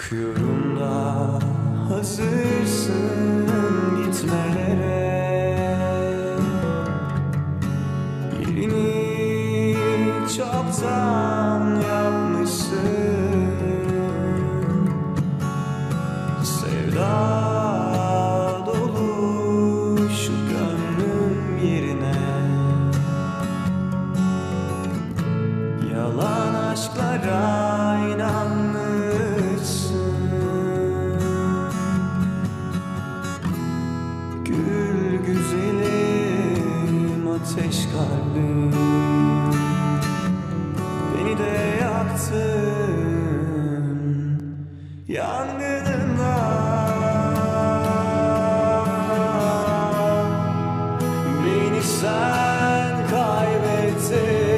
Bakıyorum da hazırsın gitmelere. Yerini çoktan yapmışsın. Sevda dolu şu gönlüm yerine. Yalan aşklara inanmışsın. Gül güzelim ateş kalbim, beni de yaktın yangınına. Beni sen kaybettin.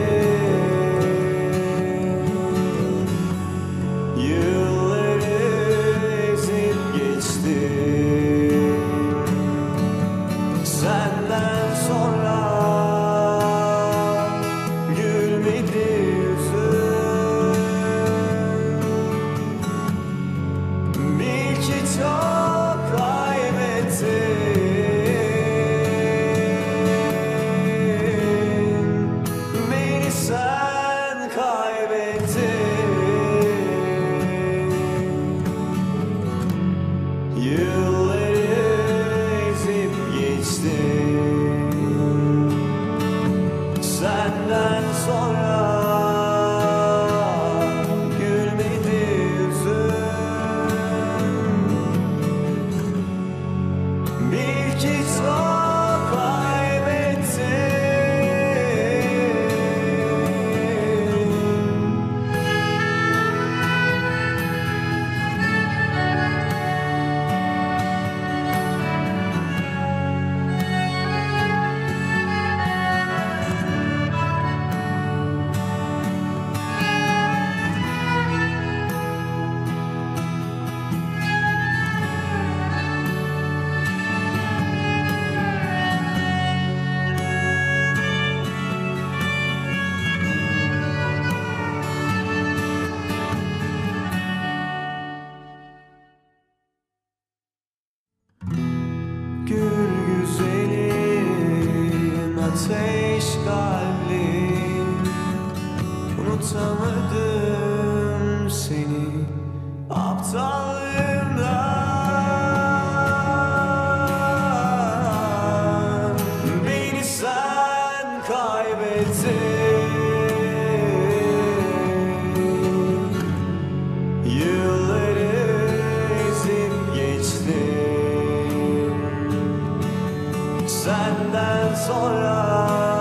Senden sonra gülmedi yüzüm. Bil ki çok kaybettin. Beni sen kaybettin. Yılları ezip geçtim. Senden sonra gülmedi yüzüm. Bil ki çok kaybettin. Gül güzelim ateş kalbim, unutamadım seni aptallığımdan. Beni sen kaybettin. Yılları ezip geçtim. Senden sonra